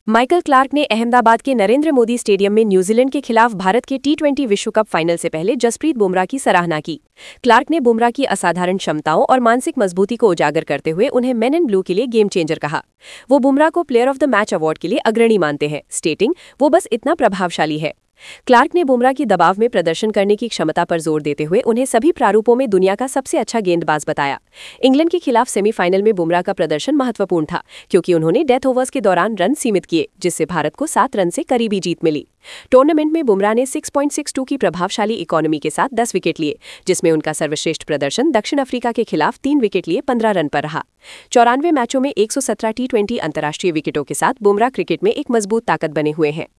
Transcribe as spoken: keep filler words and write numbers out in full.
Michael Clarke ने अहमदाबाद के Narendra Modi stadium में न्यूजीलैंड के खिलाफ भारत के टी ट्वेंटी विश्व कप फाइनल से पहले जसप्रीत बुमराह की सराहना की। क्लार्क ने बुमराह की असाधारण क्षमताओं और मानसिक मजबूती को उजागर करते हुए उन्हें मेन इन ब्लू के लिए गेम चेंजर कहा। वो बुमराह को player of the match award के लिए अग्रणी मानते हैं, स्टेटिंग वो बस इतना प्रभावशाली है। क्लार्क ने बुमराह की दबाव में प्रदर्शन करने की क्षमता पर जोर देते हुए उन्हें सभी प्रारूपों में दुनिया का सबसे अच्छा गेंदबाज बताया। इंग्लैंड के खिलाफ सेमीफाइनल में बुमराह का प्रदर्शन महत्वपूर्ण था, क्योंकि उन्होंने डेथ ओवर्स के दौरान रन सीमित किए, जिससे भारत को सात रन से करीबी जीत मिली। टूर्नामेंट में बुमराह ने छह पॉइंट छह दो की प्रभावशाली इकोनॉमी के साथ दस विकेट लिए, जिसमें उनका सर्वश्रेष्ठ प्रदर्शन दक्षिण अफ्रीका के खिलाफ तीन विकेट लिए पंद्रह रन पर रहा। चौरानवे मैचों में एक सौ सत्रह टी ट्वेंटी अंतर्राष्ट्रीय विकेटों के साथ बुमराह क्रिकेट में एक मजबूत ताकत बने हुए हैं।